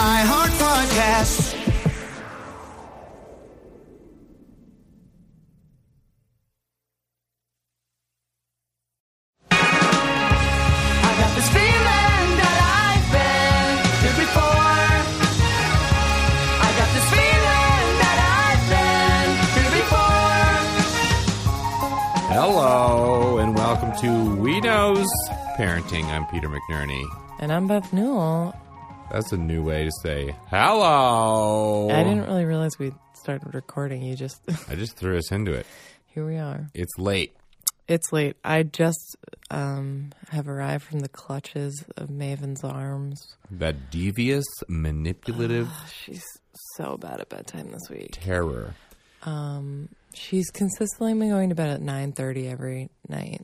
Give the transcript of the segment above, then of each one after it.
iHeart Podcasts. I got this feeling that I've been here before. I got this feeling that I've been here before. Hello, and welcome to We Knows Parenting. I'm Peter McNerney. And I'm Beth Newell. That's a new way to say hello. I didn't really realize we started recording. I just threw us into it. Here we are. It's late. It's late. I just have arrived from the clutches of Maven's arms. That devious, manipulative She's so bad at bedtime this week. terror. She's consistently been going to bed at 9:30 every night.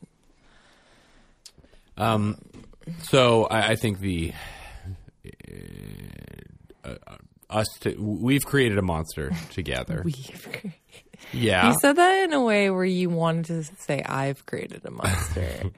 So I think we've created a monster together. Yeah. You said that in a way where you wanted to say I've created a monster.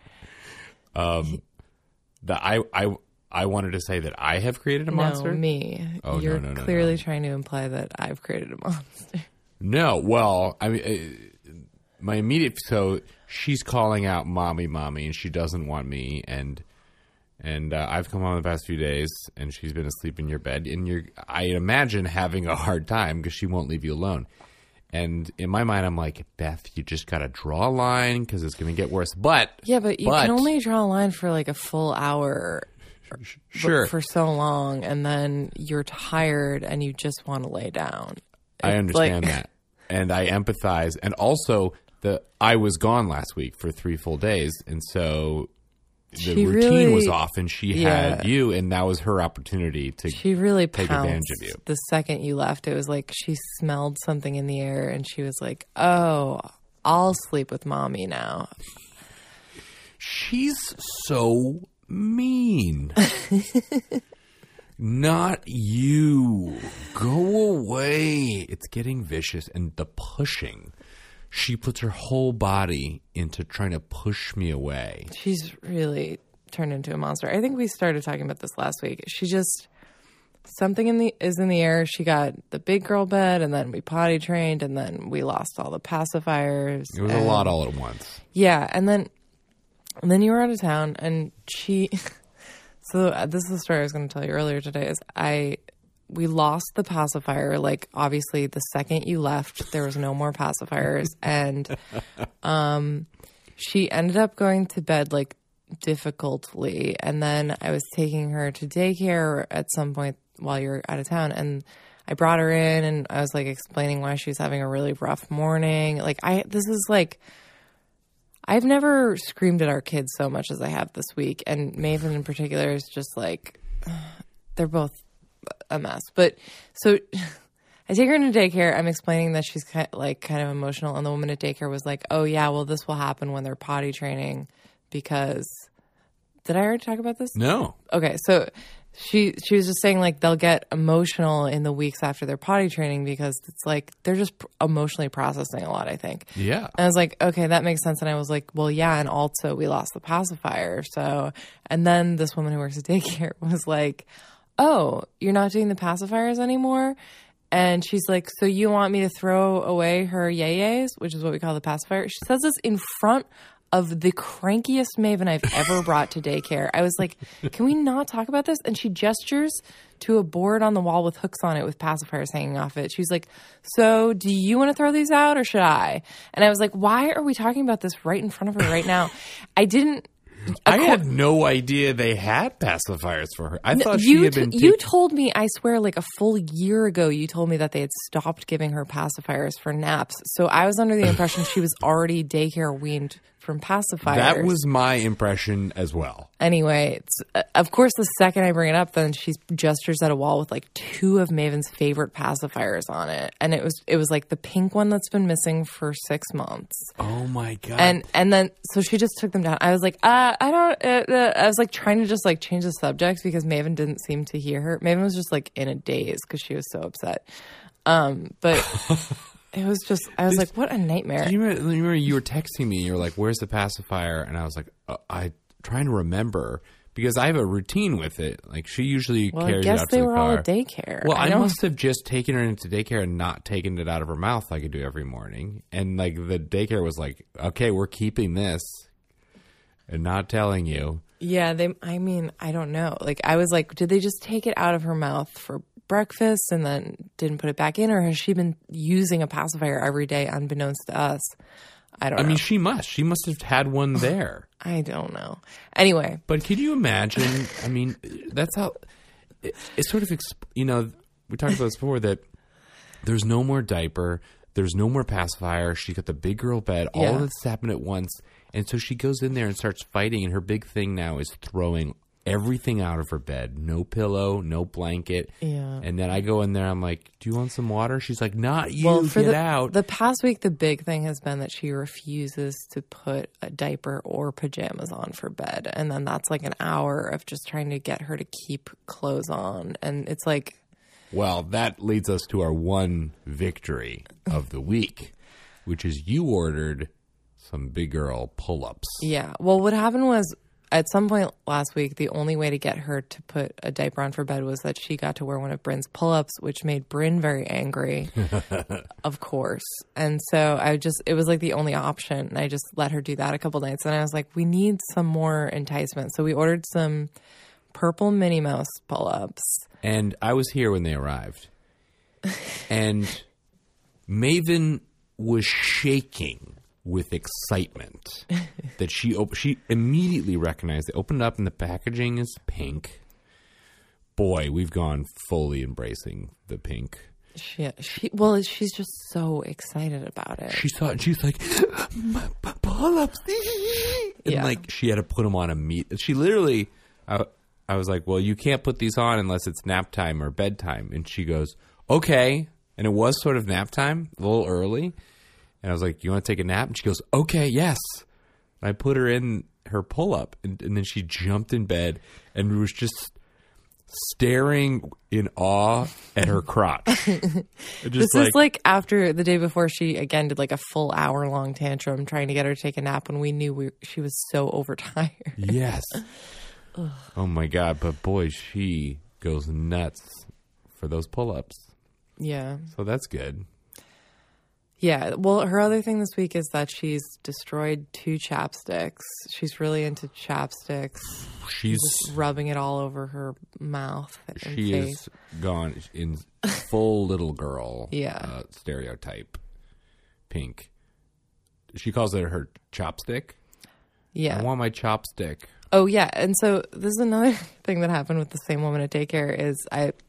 I wanted to say that I have created a monster. No, me. Oh, You're no. clearly trying to imply that I've created a monster. No, well, I mean, my immediate, so she's calling out mommy, and she doesn't want me, and I've come home the past few days, and she's been asleep in your bed, and I imagine having a hard time because she won't leave you alone. And in my mind, I'm like, Beth, you just got to draw a line because it's going to get worse. But you can only draw a line for like a full hour. Sure. For so long, and then you're tired and you just want to lay down. I understand that. And I empathize. And also, I was gone last week for 3 full days. And so the routine was off, and she had you, and that was her opportunity to she really take advantage of you. The second you left, it was like she smelled something in the air, and she was like, oh, I'll sleep with mommy now. She's so mean. Not you. Go away. It's getting vicious. And the pushing. She puts her whole body into trying to push me away. She's really turned into a monster. I think we started talking about this last week. She just, something is in the air. She got the big girl bed, and then we potty trained, and then we lost all the pacifiers. It was a lot all at once. Yeah. And then you were out of town, and she... So this is the story I was going to tell you earlier today. We lost the pacifier. Like, obviously, the second you left, there was no more pacifiers, and she ended up going to bed like difficultly. And then I was taking her to daycare at some point while you were out of town, and I brought her in, and I was like explaining why she was having a really rough morning. I've never screamed at our kids so much as I have this week. And Maven in particular is just like, they're both a mess. But so I take her into daycare. I'm explaining that she's kind of emotional. And the woman at daycare was like, oh, yeah, well, this will happen when they're potty training because did I already talk about this? No. Okay. So she was just saying like they'll get emotional in the weeks after their potty training because it's like they're just emotionally processing a lot, I think. Yeah. And I was like, okay, that makes sense. And I was like, well, yeah, and also we lost the pacifier. So, and then this woman who works at daycare was like, oh, you're not doing the pacifiers anymore? And she's like, so you want me to throw away her yayas, which is what we call the pacifier? She says this in front of the crankiest Maven I've ever brought to daycare. I was like, can we not talk about this? And she gestures to a board on the wall with hooks on it with pacifiers hanging off it. She's like, so do you want to throw these out or should I? And I was like, why are we talking about this right in front of her right now? I had no idea they had pacifiers for her. I thought she had been... You told me, I swear, like a full year ago, you told me that they had stopped giving her pacifiers for naps. So I was under the impression she was already daycare weaned from pacifiers. That was my impression as well. Anyway, of course, the second I bring it up, then she gestures at a wall with like 2 of Maven's favorite pacifiers on it. And it was like the pink one that's been missing for 6 months. Oh my God. And then, so she just took them down. I was like, I was like trying to just like change the subject because Maven didn't seem to hear her. Maven was just like in a daze because she was so upset. But it was just, I was like, what a nightmare. You remember you were texting me and you were like, where's the pacifier? And I was like, I'm trying to remember. because I have a routine with it. Like she usually Well, I carries it guess out to they the were car. all at daycare. Well, I don't- must have just taken her into daycare and not taken it out of her mouth like I do every morning. And like the daycare was like, okay, we're keeping this and not telling you. Yeah, I mean, I don't know. Like, I was like, did they just take it out of her mouth for breakfast and then didn't put it back in? Or has she been using a pacifier every day unbeknownst to us? I don't know. I mean, she must have had one there. I don't know. Anyway, But could you imagine? I mean, that's how it's sort of, we talked about this before, that there's no more diaper, there's no more pacifier. She got the big girl bed. All Yeah. of this happened at once. And so she goes in there and starts fighting. And her big thing now is throwing everything out of her bed. No pillow, no blanket. Yeah. And then I go in there. I'm like, do you want some water? She's like, not you. well, for Get out. the past week, the big thing has been that she refuses to put a diaper or pajamas on for bed. And then that's like an hour of just trying to get her to keep clothes on. And it's like, Well, that leads us to our one victory of the week, which is you ordered some big girl pull-ups. yeah. Well, what happened was at some point last week, the only way to get her to put a diaper on for bed was that she got to wear one of Bryn's pull-ups, which made Bryn very angry, of course. And so it was like the only option. And I just let her do that a couple nights. And I was like, we need some more enticement. So we ordered some purple Minnie Mouse pull-ups. And I was here when they arrived. And Maven was shaking with excitement that she immediately recognized it. Opened up and the packaging is pink. Boy, we've gone fully embracing the pink. She's just so excited about it. She saw it and she's like, my pull-ups. And Yeah. like she had to put them on immediately. She literally, I was like, well, you can't put these on unless it's nap time or bedtime. And she goes, okay. And it was sort of nap time, a little early. And I was like, you want to take a nap? And she goes, okay, yes. And I put her in her pull-up. And then she jumped in bed and was just staring in awe at her crotch. This is like after the day before she again did like a full hour-long tantrum trying to get her to take a nap when we knew she was so overtired. Yes. Oh, my God. But, boy, she goes nuts for those pull-ups. Yeah. So that's good. Yeah. Well, her other thing this week is that she's destroyed 2 chapsticks. She's really into chapsticks. She's Just rubbing it all over her mouth and she face. is gone in full little girl Yeah. stereotype. Pink. She calls it her chopstick. Yeah. I want my chopstick. Oh, yeah. And so this is another thing that happened with the same woman at daycare is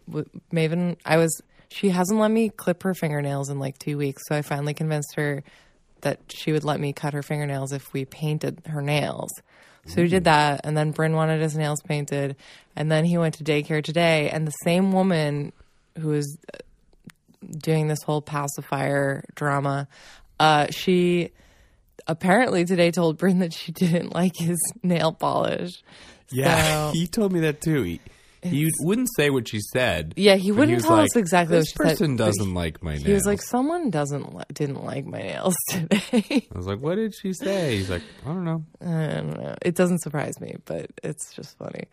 she hasn't let me clip her fingernails in like 2 weeks. So I finally convinced her that she would let me cut her fingernails if we painted her nails. So we did that. And then Bryn wanted his nails painted. And then he went to daycare today. And the same woman who was doing this whole pacifier drama, she apparently today told Bryn that she didn't like his nail polish. Yeah, So- he told me that too. He wouldn't say what she said. Yeah, he but wouldn't was tell like, us exactly what this she said, person but doesn't like my nails. He was like, someone didn't like my nails today. I was like, what did she say? He's like, I don't know. I don't know. It doesn't surprise me, but it's just funny.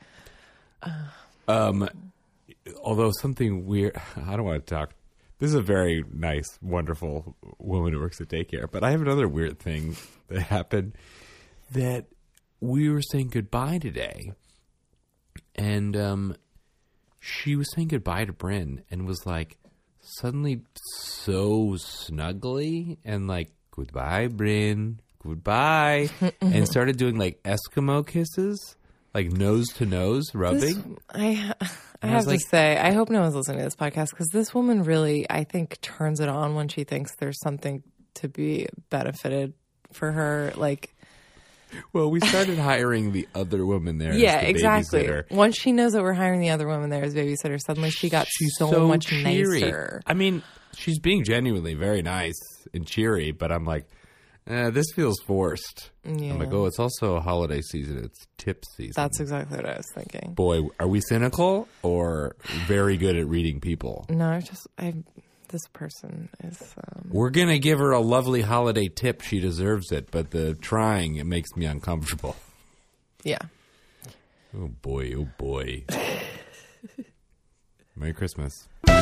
Although something weird, I don't want to talk. This is a very nice, wonderful woman who works at daycare. But I have another weird thing that happened, that we were saying goodbye today. And she was saying goodbye to Bryn and was like suddenly so snuggly and like, goodbye, Bryn, goodbye. And started doing like Eskimo kisses, like nose to nose rubbing. I I have was to like- say, I hope no one's listening to this podcast because this woman really, I think, turns it on when she thinks there's something to be benefited for her. Like, Well, we started hiring the other woman there. yeah, as the exactly. babysitter. Once she knows that we're hiring the other woman there as babysitter, suddenly she got She's so much cheery. nicer. I mean, she's being genuinely very nice and cheery, but I'm like, this feels forced. Yeah. I'm like, oh, it's also a holiday season. It's tip season. That's exactly what I was thinking. Boy, are we cynical or very good at reading people? No, this person is. We're going to give her a lovely holiday tip. She deserves it, but the trying, it makes me uncomfortable. Yeah. Oh boy, oh boy. Merry Christmas.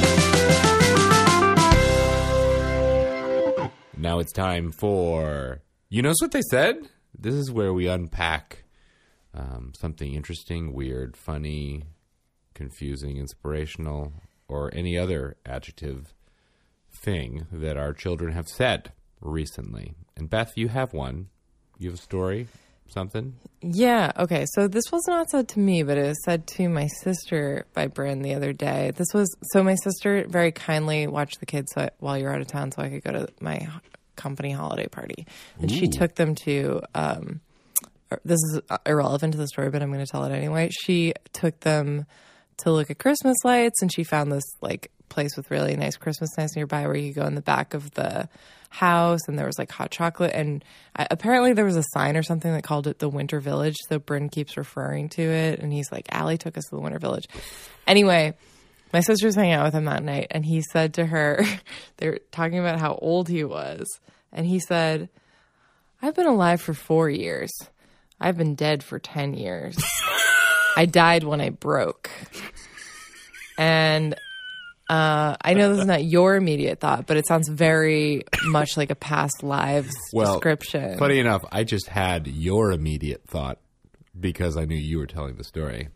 Now it's time for You Knows What They Said? This is where we unpack something interesting, weird, funny, confusing, inspirational, or any other adjective thing that our children have said recently. And Beth, you have one. You have a story? Something? Yeah. Okay. So this was not said to me, but it was said to my sister by Bryn the other day. So my sister very kindly watched the kids while you were out of town so I could go to my company holiday party. And she took them to, this is irrelevant to the story, but I'm going to tell it anyway. She took them to look at Christmas lights, and she found this like place with really nice Christmas lights nearby where you could go in the back of the house, and there was like hot chocolate, and apparently there was a sign or something that called it the Winter Village, so Bryn keeps referring to it, and he's like, Allie took us to the Winter Village. Anyway, my sister's hanging out with him that night, and he said to her, they were talking about how old he was, and he said, I've been alive for 4 years. I've been dead for 10 years. I died when I broke. And I know this is not your immediate thought, but it sounds very much like a past lives description. Funny enough, I just had your immediate thought because I knew you were telling the story.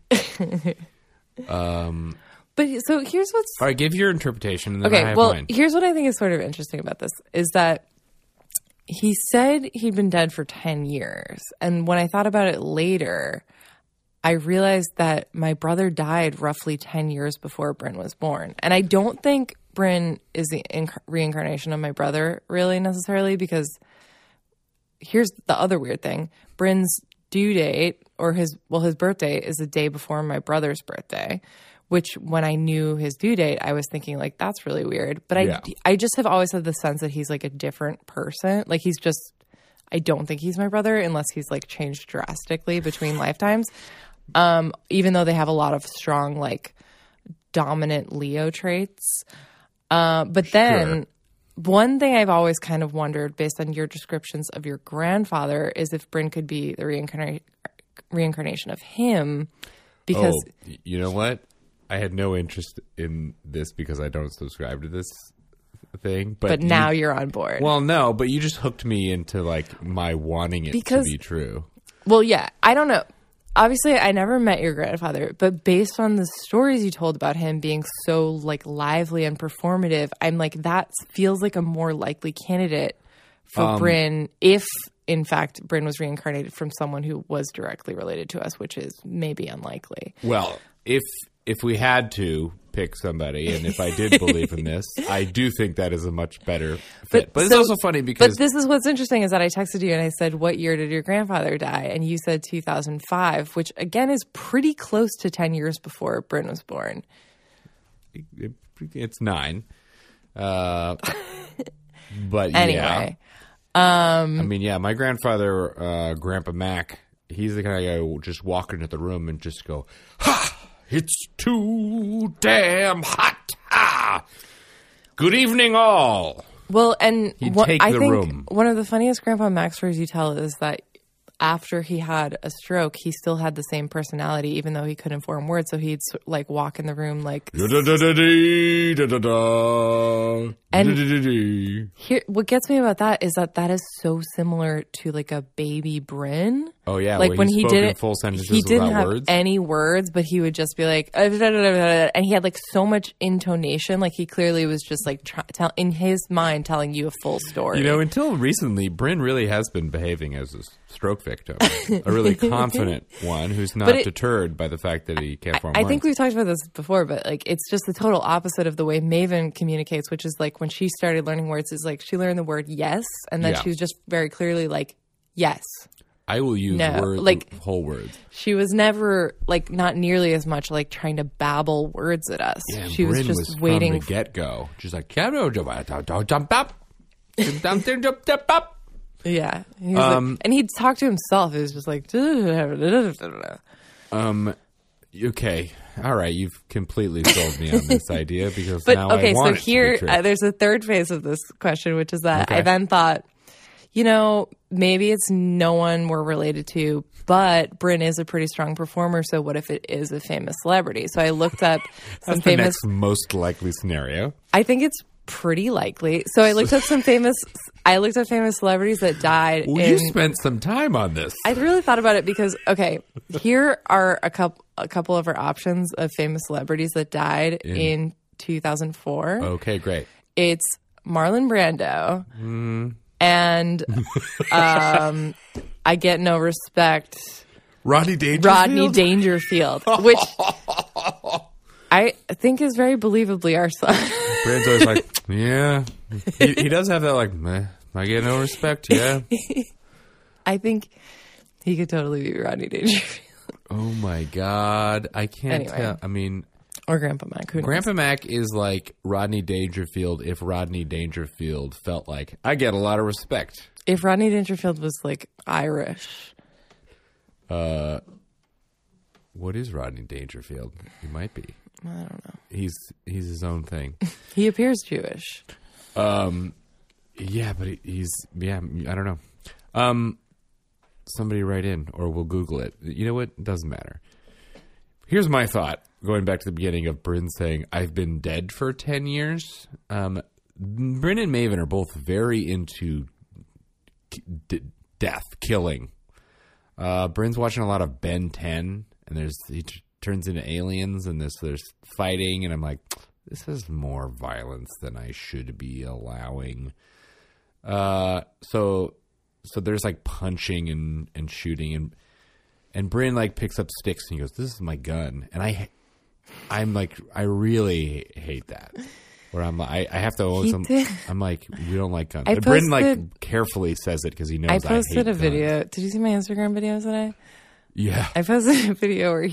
But so here's what's... All right, give your interpretation, and then I have mine. Here's what I think is sort of interesting about this, is that he said he'd been dead for 10 years. And when I thought about it later, I realized that my brother died roughly 10 years before Bryn was born. And I don't think Bryn is the reincarnation of my brother really necessarily, because here's the other weird thing. Bryn's due date, or his birthday is the day before my brother's birthday, which when I knew his due date, I was thinking like, that's really weird. But I just have always had the sense that he's like a different person. Like he's just, I don't think he's my brother unless he's like changed drastically between lifetimes. Even though they have a lot of strong, like dominant Leo traits. But then one thing I've always kind of wondered based on your descriptions of your grandfather is if Bryn could be the reincarnation of him because... Oh, you know what? I had no interest in this because I don't subscribe to this thing. But now you're on board. Well, no, but you just hooked me into like my wanting it to be true. Well, yeah, I don't know. Obviously, I never met your grandfather, but based on the stories you told about him being so like lively and performative, I'm like, that feels like a more likely candidate for Bryn if, in fact, Bryn was reincarnated from someone who was directly related to us, which is maybe unlikely. Well, if we had to pick somebody, and if I did believe in this, I do think that is a much better fit. But it's also funny because... But this is what's interesting is that I texted you and I said, what year did your grandfather die? And you said 2005, which again is pretty close to 10 years before Bryn was born. It's 9. But anyway. Yeah. I mean, yeah, my grandfather, Grandpa Mac, he's the kind of guy who will just walk into the room and just go, ha! It's too damn hot. Ah! Good evening, all. Well, and I think room. One of the funniest Grandpa Mac stories you tell is that after he had a stroke, he still had the same personality, even though he couldn't form words. So he'd like walk in the room like. And here, what gets me about that is that is so similar to like a baby Bryn. Oh yeah, like when he didn't full sentences he didn't have words. Any words, but he would just be like, and he had like so much intonation. Like he clearly was just like in his mind telling you a full story. You know, until recently, Bryn really has been behaving as a stroke victim, a really confident one who's not deterred by the fact that he can't form words. I think we've talked about this before, but like it's just the total opposite of the way Maven communicates, which is like when she started learning words, is like she learned the word yes, and then she was just very clearly like yes. I will use words, like whole words. She was never like not nearly as much like trying to babble words at us. Yeah, she was just waiting from the get go. She's like, yeah, and he'd talk to himself. It was just like, okay, all right, you've completely sold me on this idea because now I want it to be true. There's a third phase of this question, which is that I then thought, maybe it's no one we're related to, but Bryn is a pretty strong performer. So what if it is a famous celebrity? So I looked up some That's the famous. next most likely scenario. I think it's pretty likely. So I looked up famous celebrities that died. Well, you spent some time on this. I really thought about it because, okay, here are a couple of our options of famous celebrities that died in 2004. Okay, great. It's Marlon Brando and I Get No Respect, Rodney Dangerfield. Rodney Dangerfield, which I think is very believably our son. Brand's always like, yeah. He does have that like, meh, I get no respect, yeah. I think he could totally be Rodney Dangerfield. Oh my God. I can't Anyway. tell. I mean, Or Grandpa Mac. Who knows? Grandpa Mac is like Rodney Dangerfield if Rodney Dangerfield felt like, I get a lot of respect. If Rodney Dangerfield was like Irish. What is Rodney Dangerfield? He might be. I don't know. He's his own thing. He appears Jewish. Yeah, but he's I don't know. Somebody write in or we'll Google it. You know what? It doesn't matter. Here's my thought, going back to the beginning of Bryn saying, I've been dead for 10 years. Bryn and Maven are both very into death, killing. Bryn's watching a lot of Ben 10, and he turns into aliens, and there's fighting, and I'm like, this is more violence than I should be allowing. So there's like punching and shooting, and Bryn like picks up sticks and he goes, "This is my gun," and I'm like, I really hate that. Where I have to own some. I'm like, we don't like guns. And Bryn like carefully says it because he knows I posted hate a guns. video. Did you see my Instagram video today? Yeah, I posted a video where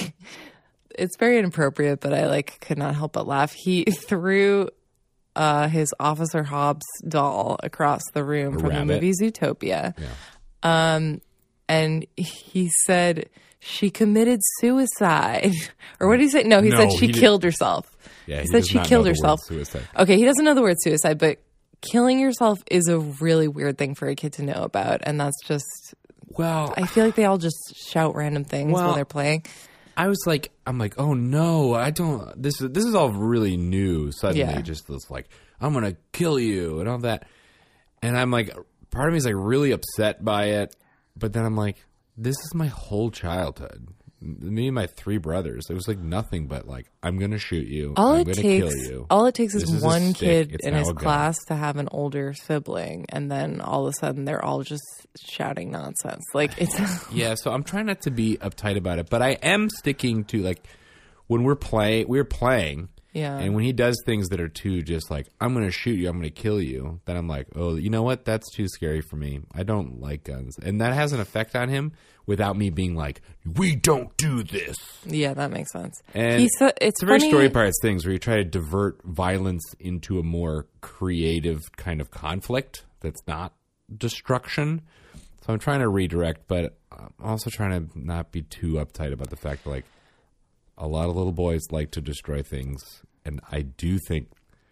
it's very inappropriate, but I like could not help but laugh. He threw his Officer Hobbs doll across the room from the movie Zootopia. Yeah. And he said she committed suicide. Or what did he say? No, he said she killed herself. Yeah, he said she killed herself. Suicide. Okay, he doesn't know the word suicide, but killing yourself is a really weird thing for a kid to know about, and that's just. Well, I feel like they all just shout random things while they're playing. I'm like, oh no, I don't. This is all really new. Suddenly, just this like, I'm gonna kill you and all that, and I'm like, part of me is like really upset by it, but then I'm like, this is my whole childhood. Me and my 3 brothers. It was like nothing but like, I'm gonna shoot you. I'm gonna kill you. All it takes This is a one stick. kid It's in now his a gun. class to have an older sibling, and then all of a sudden they're all just shouting nonsense. Like it's Yeah, so I'm trying not to be uptight about it, but I am sticking to like when we're playing. Yeah. And when he does things that are too just like, I'm going to shoot you, I'm going to kill you, then I'm like, oh, you know what? That's too scary for me. I don't like guns. And that has an effect on him without me being like, we don't do this. Yeah, that makes sense. And it's a very funny. Story Pirates things where you try to divert violence into a more creative kind of conflict that's not destruction. So I'm trying to redirect, but I'm also trying to not be too uptight about the fact that like a lot of little boys like to destroy things. And I do think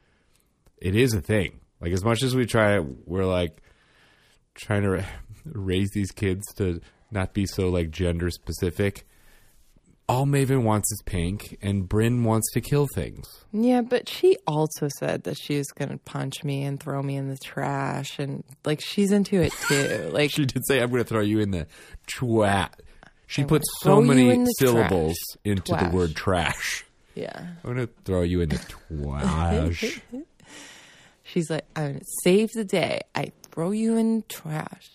it is a thing. Like as much as we're like trying to raise these kids to not be so like gender specific. All Maven wants is pink, and Bryn wants to kill things. Yeah, but she also said that she was going to punch me and throw me in the trash, and like she's into it too. Like She did say, "I'm going to throw you in the twat." She I'm put gonna so throw you in many the syllables trash. into the Twash. word trash. yeah, I'm going to throw you in the twash. she's like, I'm going to save the day. I throw you in trash.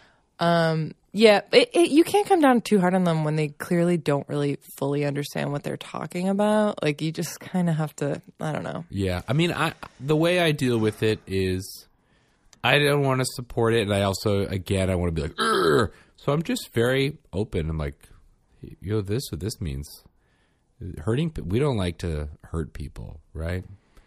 Yeah, you can't come down too hard on them when they clearly don't really fully understand what they're talking about. Like, you just kind of have to, I don't know. Yeah, I mean, the way I deal with it is I don't want to support it, and I also, again, I want to be like, "Urgh." So I'm just very open. I'm like, you know, this what this means. Hurting, we don't like to hurt people, right?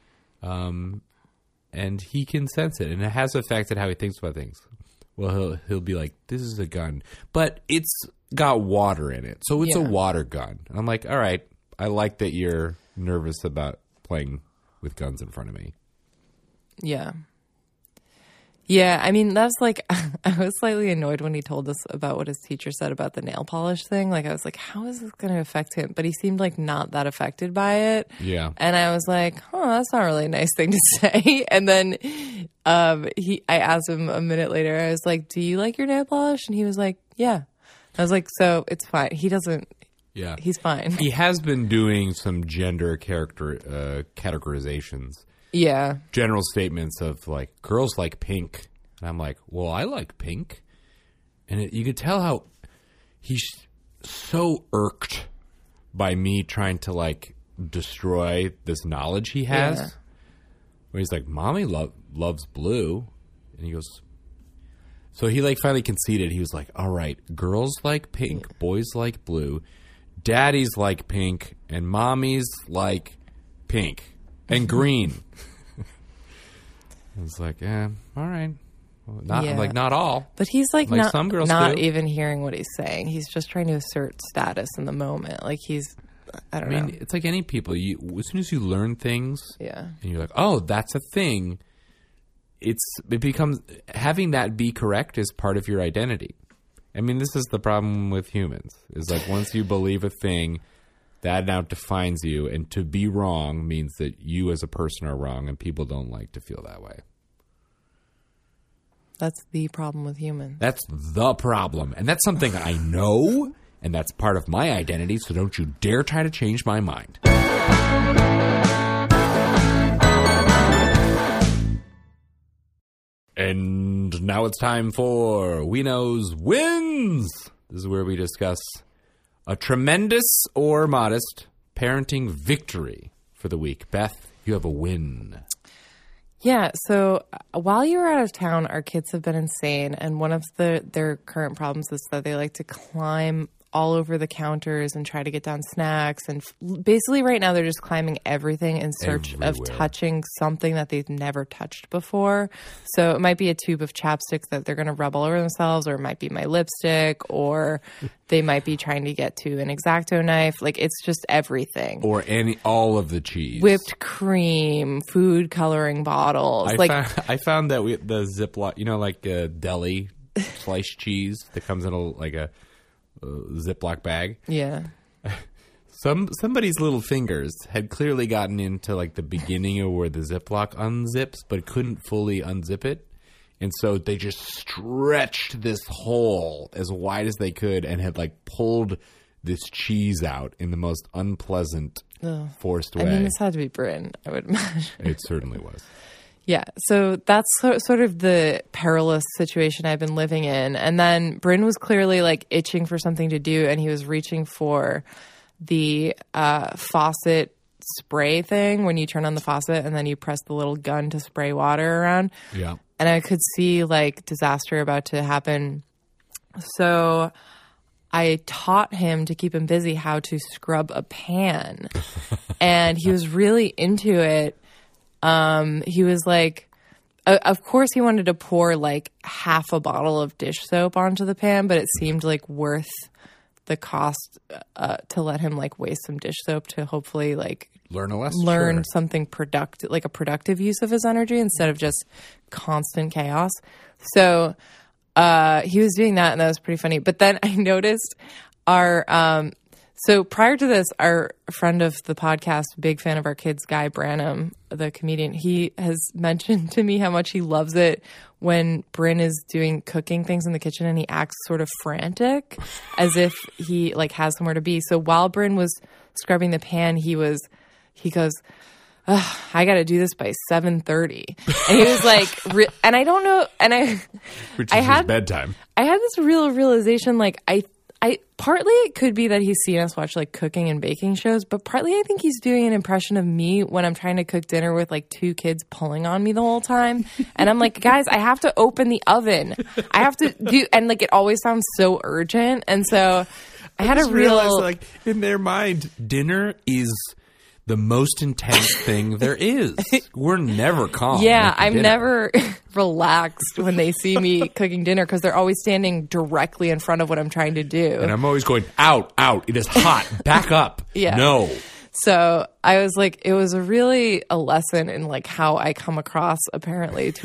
And he can sense it, and it has affected how he thinks about things. Well, he'll be like, this is a gun, but it's got water in it, so it's a water gun. And I'm like, all right, I like that you're nervous about playing with guns in front of me. Yeah. Yeah, I mean, that's like, I was slightly annoyed when he told us about what his teacher said about the nail polish thing. Like, I was like, how is this going to affect him? But he seemed like not that affected by it. Yeah. And I was like, that's not really a nice thing to say. And then I asked him a minute later, I was like, do you like your nail polish? And he was like, yeah. I was like, so it's fine. He doesn't. Yeah. He's fine. He has been doing some gender categorizations. Yeah. General statements of like, girls like pink. And I'm like, well, I like pink. And you could tell how he's so irked by me trying to like destroy this knowledge he has. Yeah. Where he's like, mommy loves blue. And he goes, so he like finally conceded. He was like, all right, girls like pink, boys like blue, daddies like pink, and mommies like pink and green. I was like, all right. Well, not all. But he's like not, some girls not do. even hearing what he's saying. He's just trying to assert status in the moment. Like I don't know. It's like any people. As soon as you learn things, Yeah. and you're like, oh, that's a thing. It becomes, having that be correct is part of your identity. I mean, this is the problem with humans. Is like once you believe a thing, that now defines you, and to be wrong means that you as a person are wrong, and people don't like to feel that way. That's the problem with humans. That's the problem, and that's something I know, and that's part of my identity, so don't you dare try to change my mind. And now it's time for We Know's Wins. This is where we discuss a tremendous or modest parenting victory for the week. Beth, you have a win. Yeah, so while you were out of town, our kids have been insane, and one of their current problems is that they like to climb all over the counters and try to get down snacks, and basically right now they're just climbing everything in search of Everywhere. touching something that they've never touched before. So it might be a tube of chapstick that they're going to rub all over themselves, or it might be my lipstick, or they might be trying to get to an X-Acto knife. Like, it's just everything. Or all of the cheese. Whipped cream, food coloring bottles. I found that the Ziploc, like a deli sliced cheese that comes in a Ziploc bag. Yeah. Somebody's little fingers had clearly gotten into like the beginning of where the Ziploc unzips, but couldn't fully unzip it. And so they just stretched this hole as wide as they could and had like pulled this cheese out in the most unpleasant, forced way. I mean, this had to be Bryn, I would imagine. It certainly was. Yeah, so that's sort of the perilous situation I've been living in. And then Bryn was clearly like itching for something to do, and he was reaching for the faucet spray thing when you turn on the faucet and then you press the little gun to spray water around. Yeah. And I could see like disaster about to happen. So I taught him, to keep him busy, how to scrub a pan. And he was really into it. He was like, of course he wanted to pour like half a bottle of dish soap onto the pan, but it seemed like worth the cost to let him like waste some dish soap to hopefully like learn a lesson, learn something productive, like a productive use of his energy instead of just constant chaos. So he was doing that, and that was pretty funny. But then I noticed so prior to this, our friend of the podcast, big fan of our kids, Guy Branum, the comedian, he has mentioned to me how much he loves it when Bryn is doing cooking things in the kitchen and he acts sort of frantic as if he like has somewhere to be. So while Bryn was scrubbing the pan, he goes, I got to do this by 7:30. And he was like, and I don't know. And which is his bedtime. I had this real realization, like I partly it could be that he's seen us watch like cooking and baking shows, but partly I think he's doing an impression of me when I'm trying to cook dinner with like two kids pulling on me the whole time. And I'm like, guys, I have to open the oven. I have to do, and like it always sounds so urgent. And so I had a real, like in their mind, dinner is the most intense thing there is. We're never calm. Yeah, making I'm dinner. never relaxed when they see me cooking dinner because they're always standing directly in front of what I'm trying to do. And I'm always going, out. It is hot. Back up. Yeah. No. So I was like, it was really a lesson in like how I come across apparently to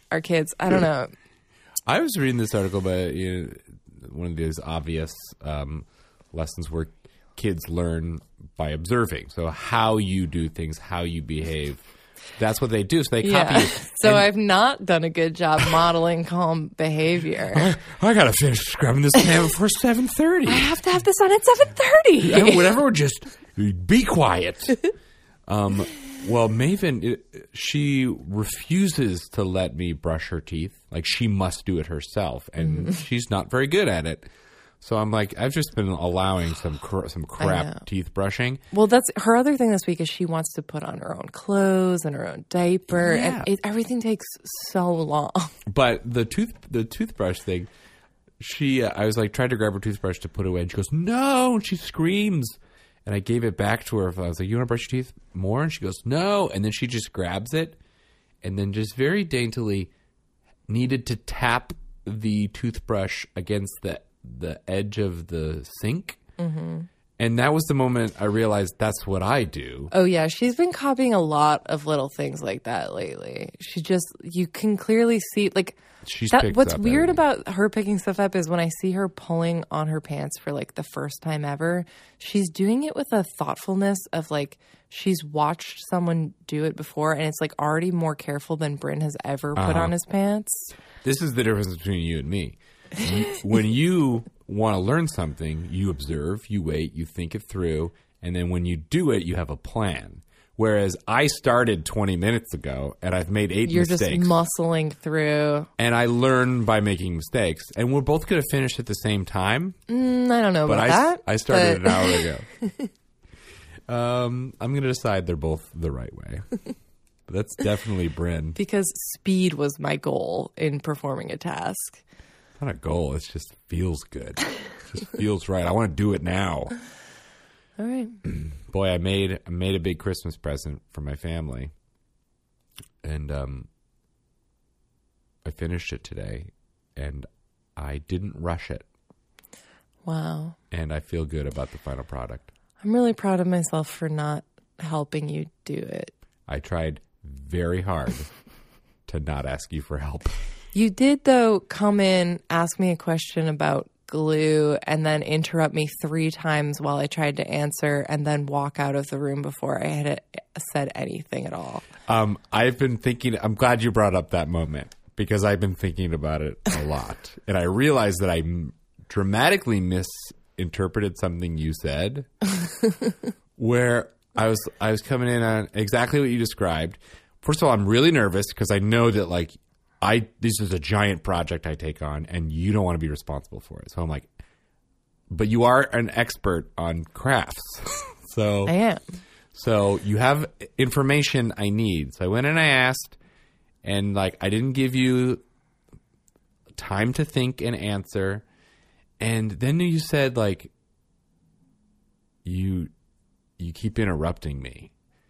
our kids. I don't know. I was reading this article about one of these obvious lessons where kids learn by observing. So how you do things, how you behave. That's what they do. So they copy you. So I've not done a good job modeling calm behavior. I got to finish scrubbing this pan before 7:30. I have to have this on at 7:30. Whatever, just be quiet. Well, Maven, she refuses to let me brush her teeth. Like, she must do it herself, and she's not very good at it. So I'm like, I've just been allowing some crap teeth brushing. Well, that's her other thing this week is she wants to put on her own clothes and her own diaper, and everything takes so long. But the toothbrush thing, I was like trying to grab her toothbrush to put away, and she goes, no, and she screams. And I gave it back to her. I was like, you want to brush your teeth more? And she goes, no. And then she just grabs it and then just very daintily needed to tap the toothbrush against the edge of the sink. Mm-hmm. And that was the moment I realized that's what I do. Oh, yeah. She's been copying a lot of little things like that lately. She just, you can clearly see, like, what's weird about her picking stuff up is when I see her pulling on her pants for like the first time ever, she's doing it with a thoughtfulness of like she's watched someone do it before, and it's like already more careful than Bryn has ever put on his pants. This is the difference between you and me. When you want to learn something, you observe, you wait, you think it through, and then when you do it, you have a plan. Whereas I started 20 minutes ago and I've made 8 mistakes. You're just muscling through. And I learn by making mistakes. And we're both going to finish at the same time. I don't know about that. I started an hour ago. I'm going to decide they're both the right way. But that's definitely Bryn. Because speed was my goal in performing a task. It's not a goal. It just feels good. It just feels right. I want to do it now. All right. Boy, I made a big Christmas present for my family, and I finished it today, and I didn't rush it. Wow. And I feel good about the final product. I'm really proud of myself for not helping you do it. I tried very hard to not ask you for help. You did, though, come in, ask me a question about glue, and then interrupt me 3 times while I tried to answer, and then walk out of the room before I had said anything at all. I've been thinking, I'm glad you brought up that moment, because I've been thinking about it a lot. And I realized that I dramatically misinterpreted something you said, where I was coming in on exactly what you described. First of all, I'm really nervous because I know that like this is a giant project I take on, and you don't want to be responsible for it. So I'm like, but you are an expert on crafts. So I am. So you have information I need. So I went and I asked, and like I didn't give you time to think and answer. And then you said like you keep interrupting me.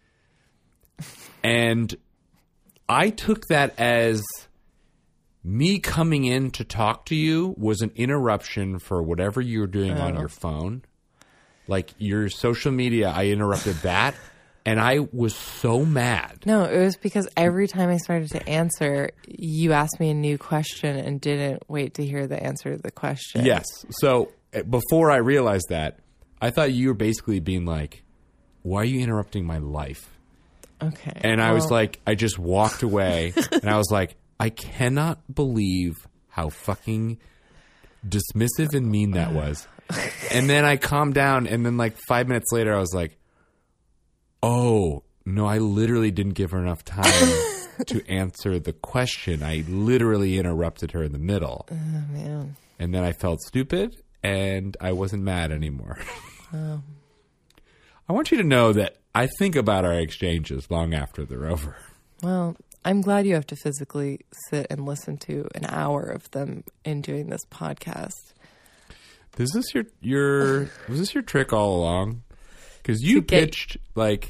And I took that as me coming in to talk to you was an interruption for whatever you were doing on your phone. Like your social media, I interrupted that. And I was so mad. No, it was because every time I started to answer, you asked me a new question and didn't wait to hear the answer to the question. Yes. So before I realized that, I thought you were basically being like, why are you interrupting my life? Okay. And I was like, I just walked away and I was like, I cannot believe how fucking dismissive and mean that was. And then I calmed down, and then like 5 minutes later, I was like, oh, no, I literally didn't give her enough time to answer the question. I literally interrupted her in the middle. Oh, man. And then I felt stupid, and I wasn't mad anymore. Oh. I want you to know that I think about our exchanges long after they're over. Well, I'm glad you have to physically sit and listen to an hour of them in doing this podcast. Is this was this your trick all along? Because you pitched like,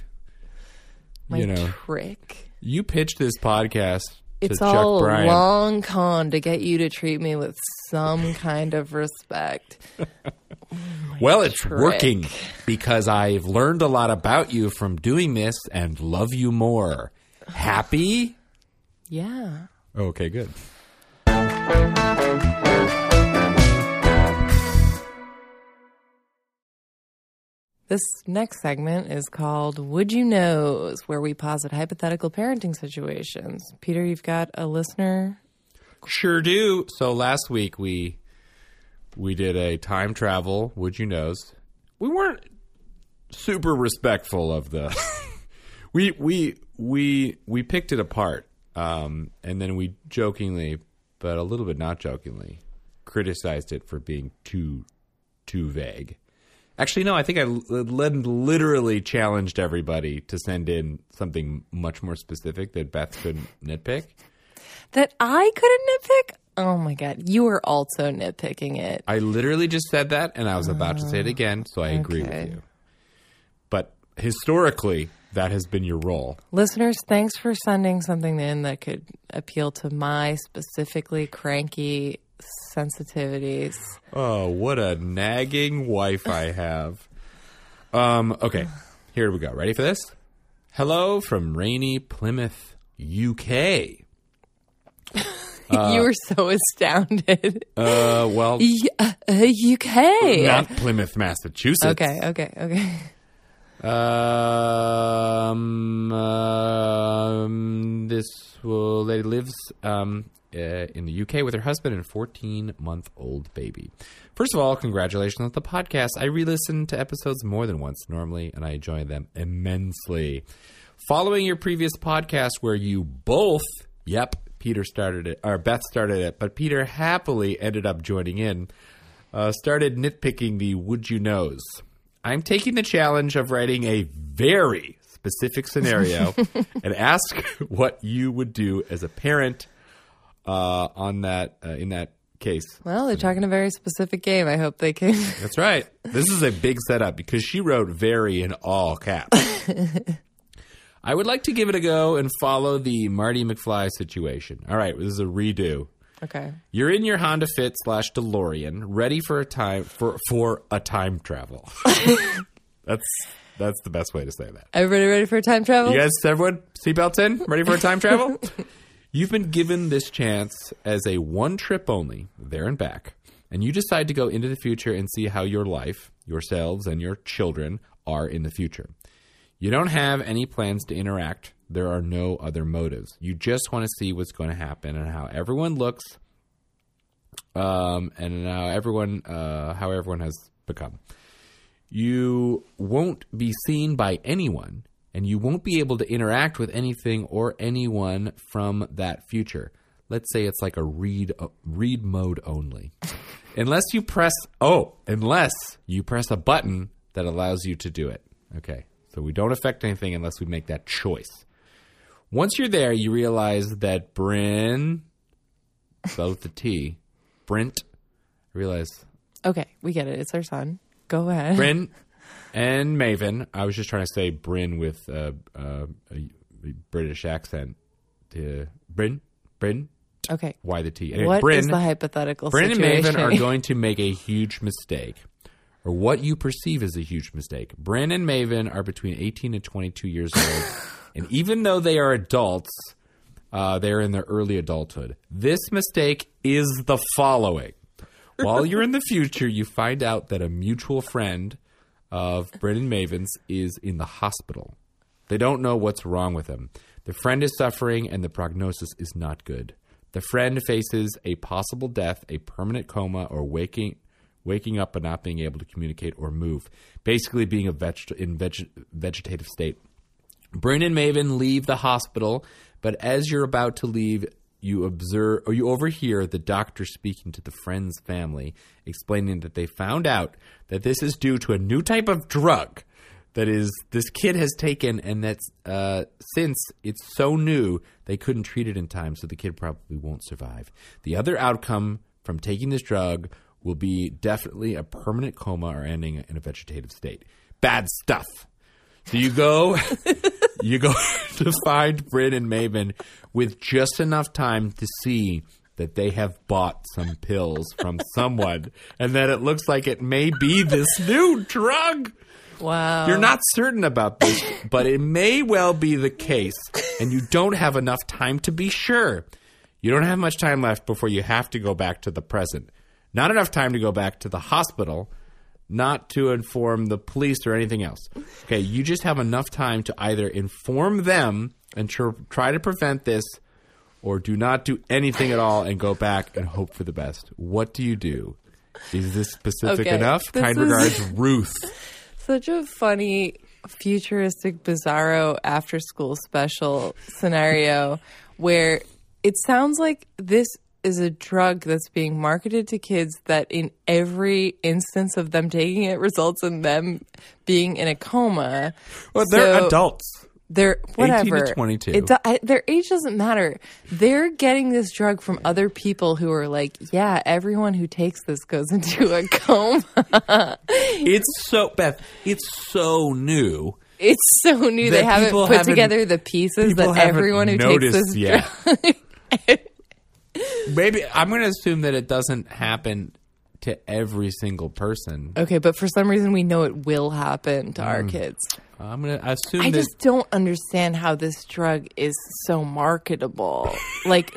trick. You pitched this podcast It's to all Chuck Bryan. a long con to get you to treat me with some kind of respect. Well, it's trick. working because I've learned a lot about you from doing this and love you more. Happy? Yeah. Okay, good. This next segment is called Would You Knows, where we posit hypothetical parenting situations. Peter, you've got a listener. Sure do. So last week we did a time travel Would You Knows. We weren't super respectful of the we picked it apart, and then we jokingly, but a little bit not jokingly, criticized it for being too vague. Actually, no, I think I literally challenged everybody to send in something much more specific that Beth couldn't nitpick. That I couldn't nitpick? Oh my God. You were also nitpicking it. I literally just said that, and I was about to say it again, so I agree with you. But historically, that has been your role. Listeners, thanks for sending something in that could appeal to my specifically cranky sensitivities. Oh, what a nagging wife I have. Okay, here we go. Ready for this? Hello from rainy Plymouth, UK. You were so astounded. Well, UK. not Plymouth, Massachusetts. Okay. This lady lives in the UK with her husband and 14-month-old baby. First of all, congratulations on the podcast. I re-listen to episodes more than once normally, and I enjoy them immensely. Following your previous podcast where you both, Peter started it, or Beth started it, but Peter happily ended up joining in, started nitpicking the Would You Knows. I'm taking the challenge of writing a very specific scenario and ask what you would do as a parent in that case. Well, they're talking a very specific game. I hope they can. That's right. This is a big setup because she wrote very in all caps. I would like to give it a go and follow the Marty McFly situation. All right, this is a redo. Okay. You're in your Honda Fit / DeLorean, ready for a time travel. That's the best way to say that. Everybody ready for a time travel? You guys, everyone, seatbelts in, ready for a time travel? You've been given this chance as a one trip only, there and back, and you decide to go into the future and see how your life, yourselves, and your children are in the future. You don't have any plans to interact. There are no other motives. You just want to see what's going to happen and how everyone looks, and how everyone has become. You won't be seen by anyone, and you won't be able to interact with anything or anyone from that future. Let's say it's like a read mode only. Unless you press a button that allows you to do it. Okay. So we don't affect anything unless we make that choice. Once you're there, you realize that Bryn, spelled with the T, Brent, realize. Okay, we get it. It's our son. Go ahead. Bryn and Maven. I was just trying to say Bryn with a British accent. Bryn. Okay. Why the T? Anyway, What Bryn, is the hypothetical Bryn situation? and Maven are going to make a huge mistake. Or what you perceive as a huge mistake. Bryn and Maven are between 18 and 22 years old. And even though they are adults, they're in their early adulthood. This mistake is the following. While you're in the future, you find out that a mutual friend of Bryn and Maven's is in the hospital. They don't know what's wrong with him. The friend is suffering and the prognosis is not good. The friend faces a possible death, a permanent coma, or waking up but not being able to communicate or move, basically being in vegetative state. Bryn and Maven leave the hospital, but as you're about to leave, you overhear the doctor speaking to the friend's family, explaining that they found out that this is due to a new type of drug that is this kid has taken, and that's since it's so new, they couldn't treat it in time, so the kid probably won't survive. The other outcome from taking this drug will be definitely a permanent coma or ending in a vegetative state. Bad stuff. So you go to find Bryn and Maven with just enough time to see that they have bought some pills from someone and that it looks like it may be this new drug. Wow. You're not certain about this, but it may well be the case, and you don't have enough time to be sure. You don't have much time left before you have to go back to the present. Not enough time to go back to the hospital, not to inform the police or anything else. Okay, you just have enough time to either inform them and try to prevent this, or do not do anything at all and go back and hope for the best. What do you do? Is this specific enough? Kind regards, Ruth. Such a funny, futuristic, bizarro after-school special scenario where it sounds like this is a drug that's being marketed to kids that in every instance of them taking it results in them being in a coma. Well, they're adults. They're whatever. 18 to 22. Their age doesn't matter. They're getting this drug from other people who are like, yeah, everyone who takes this goes into a coma. It's so, Beth, it's so new. It's so new. They haven't put together the pieces that everyone who takes this drug. Maybe I'm going to assume that it doesn't happen to every single person. Okay, but for some reason we know it will happen to our kids. I'm going to assume I just don't understand how this drug is so marketable. Like,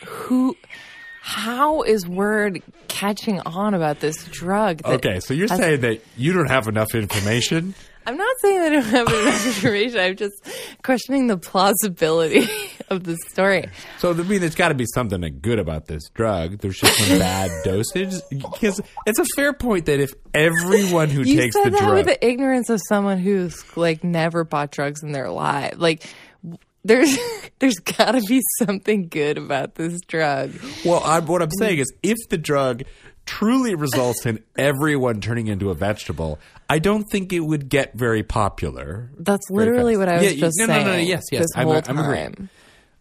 how is word catching on about this drug? Okay, so you're saying that you don't have enough information? I'm not saying that I don't have enough information. I'm just questioning the plausibility of the story. So, I mean, there's got to be something good about this drug. There's just some bad dosage. Because it's a fair point that if everyone who takes the drug... You said that drug... with the ignorance of someone who's, like, never bought drugs in their life. Like, there's got to be something good about this drug. Well, what I'm saying is if the drug truly results in everyone turning into a vegetable, I don't think it would get very popular. That's literally what I was just saying. No, yes. This whole time. I'm agreeing.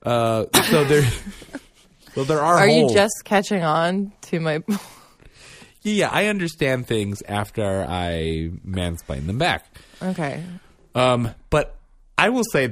So there are. Are you just catching on to my? Yeah, I understand things after I mansplain them back. Okay. But I will say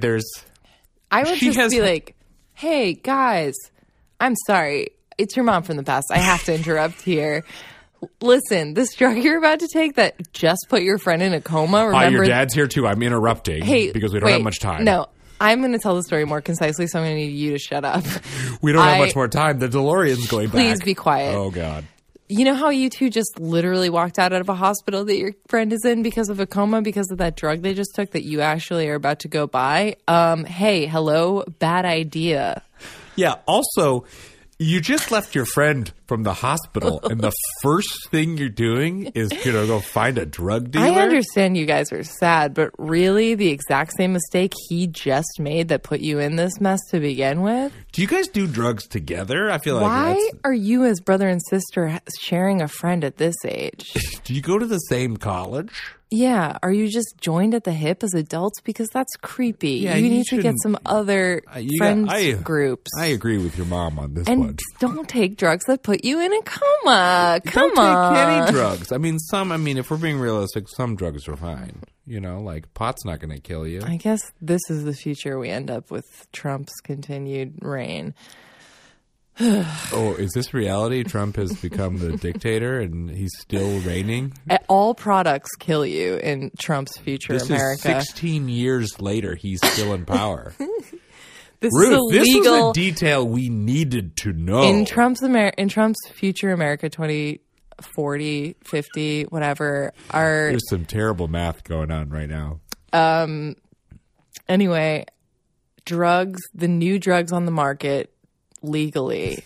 I would just be like, "Hey guys, I'm sorry. It's your mom from the past. I have to interrupt here. Listen, this drug you're about to take that just put your friend in a coma. Remember, your dad's here too. I'm interrupting because we don't have much time. No, I'm going to tell the story more concisely, so I'm going to need you to shut up. We don't have much more time. The DeLorean's going back. Please be quiet. Oh, God. You know how you two just literally walked out of a hospital that your friend is in because of a coma because of that drug they just took that you actually are about to go buy? Hey, hello, bad idea. Yeah, also... You just left your friend from the hospital, and the first thing you're doing is go find a drug dealer? I understand you guys are sad, but really the exact same mistake he just made that put you in this mess to begin with? Do you guys do drugs together? I feel like Why are you as brother and sister sharing a friend at this age? Do you go to the same college? Yeah. Are you just joined at the hip as adults? Because that's creepy. Yeah, you need to get some other friends groups. I agree with your mom on this and one. Don't take drugs that put you in a coma. Come on. Don't take any drugs. I mean, if we're being realistic, some drugs are fine. Like pot's not going to kill you. I guess this is the future we end up with Trump's continued reign. Oh, is this reality? Trump has become the dictator and he's still reigning? All products kill you in Trump's future America. Is 16 years later, he's still in power. This Ruth, this was a detail we needed to know. In Trump's future America 2040, 50, whatever. There's some terrible math going on right now. Anyway, the new drugs on the market legally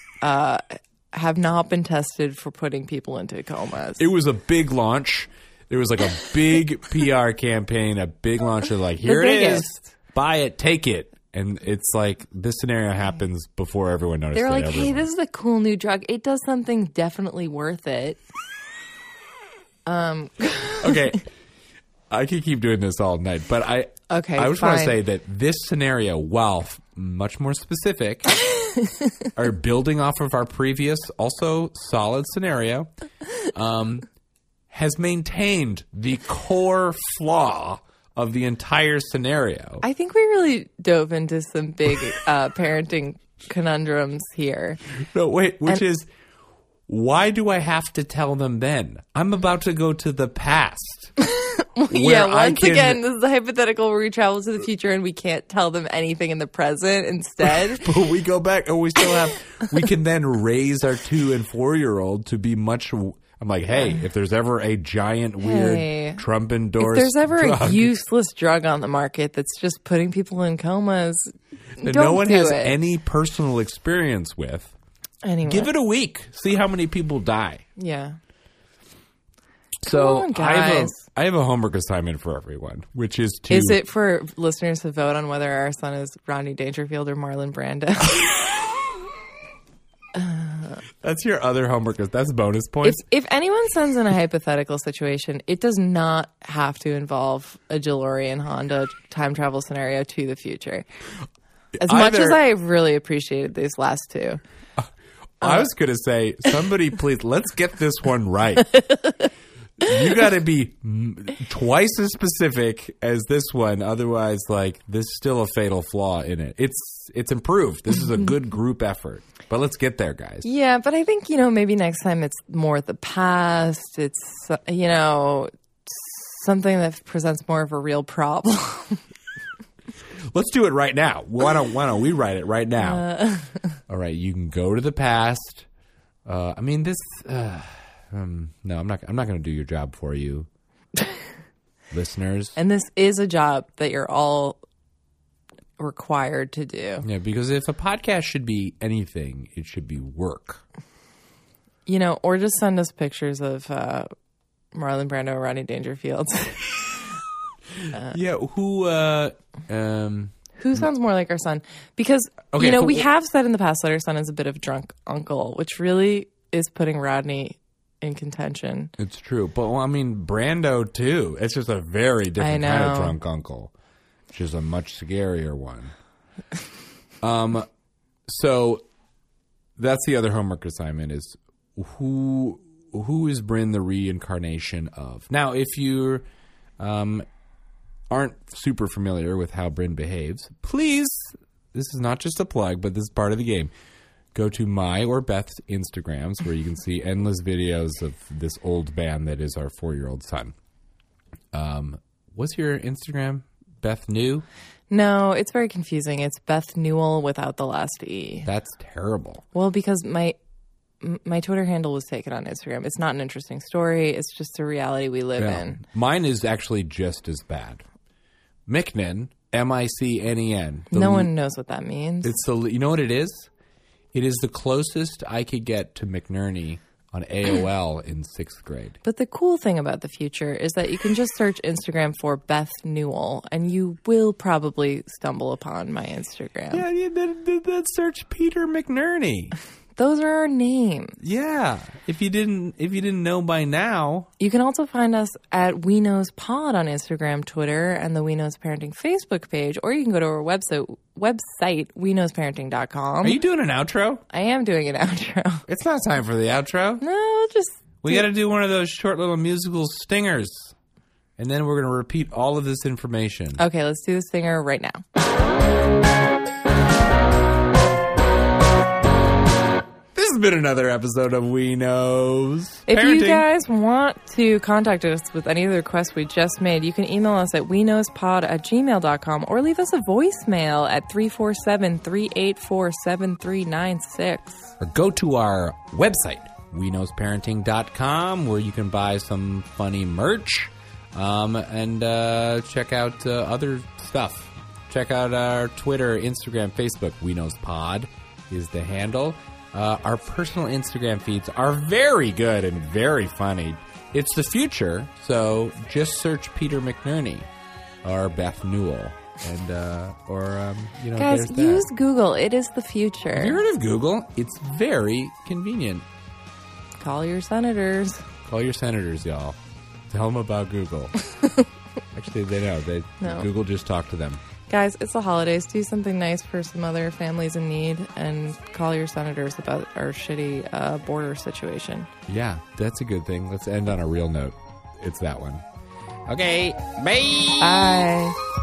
have not been tested for putting people into comas. It was a big launch. There was like a big PR campaign, a big launch of like, here it is, buy it, take it. And it's like this scenario happens before everyone notices. They're like, hey, this is a cool new drug. It does something definitely worth it. Okay. I could keep doing this all night, but I just want to say that this scenario, while much more specific, are building off of our previous, also solid scenario, has maintained the core flaw of the entire scenario. I think we really dove into some big parenting conundrums here. No, wait, is, why do I have to tell them then? I'm about to go to the past. Yeah, once again, this is a hypothetical where we travel to the future and we can't tell them anything in the present instead. But we go back and we still have, we can then raise our 2 and 4-year-old to be much. I'm like, hey, if there's ever a giant, weird Trump endorsed, if there's ever drug, a useless drug on the market that's just putting people in comas, that don't no one do has it. any personal experience with, Anyway. give it a week. See how many people die. Yeah. So on, guys. I have a homework assignment for everyone, which is to. Is it for listeners to vote on whether our son is Rodney Dangerfield or Marlon Brando? That's your other homework. That's bonus points. If anyone sends in a hypothetical situation, it does not have to involve a DeLorean Honda time travel scenario to the future. As much as I really appreciated these last two. I was going to say, somebody please, let's get this one right. You got to be twice as specific as this one. Otherwise, like, there's still a fatal flaw in it. It's improved. This is a good group effort. But let's get there, guys. Yeah, but I think, maybe next time it's more the past. It's, something that presents more of a real problem. Let's do it right now. Why don't we write it right now? All right, you can go to the past. No, I'm not going to do your job for you, listeners. And this is a job that you're all required to do. Yeah, because if a podcast should be anything, it should be work. Or just send us pictures of Marlon Brando or Rodney Dangerfield. Who sounds more like our son? Because, we have said in the past that our son is a bit of drunk uncle, which really is putting Rodney in contention. It's true. But, Brando, too. It's just a very different kind of drunk uncle, which is a much scarier one. So that's the other homework assignment is who is Bryn the reincarnation of? Now, if you aren't super familiar with how Bryn behaves, please, this is not just a plug, but this is part of the game. Go to my or Beth's Instagrams where you can see endless videos of this old band that is our 4-year-old son. What's your Instagram? Beth New? No, it's very confusing. It's Beth Newell without the last E. That's terrible. Well, because my Twitter handle was taken on Instagram. It's not an interesting story. It's just a reality we live in. Mine is actually just as bad. Micnen, M-I-C-N-E-N. No one knows what that means. You know what it is? It is the closest I could get to McNerney on AOL in 6th grade. But the cool thing about the future is that you can just search Instagram for Beth Newell, and you will probably stumble upon my Instagram. Yeah, then search Peter McNerney. Those are our names. Yeah. If you didn't know by now. You can also find us at We Knows Pod on Instagram, Twitter, and the We Knows Parenting Facebook page, or you can go to our website weknowsparenting.com. Are you doing an outro? I am doing an outro. It's not time for the outro. No, We got to do one of those short little musical stingers. And then we're going to repeat all of this information. Okay, let's do the stinger right now. This has been another episode of We Knows If Parenting. you guys want to contact us with any of the requests we just made, you can email us at weknowspod@gmail.com or leave us a voicemail at 347-384-7396. Or go to our website, weknowsparenting.com, where you can buy some funny merch and check out other stuff. Check out our Twitter, Instagram, Facebook. We Knows Pod is the handle. Our personal Instagram feeds are very good and very funny. It's the future, so just search Peter McNerney or Beth Newell, and Guys, there's that. use Google. It is the future. Have you heard of Google? It's very convenient. Call your senators. Call your senators, y'all. Tell them about Google. Actually, they know. No. Google just talked to them. Guys, it's the holidays. Do something nice for some other families in need and call your senators about our shitty border situation. Yeah, that's a good thing. Let's end on a real note. It's that one. Okay, bye. Bye.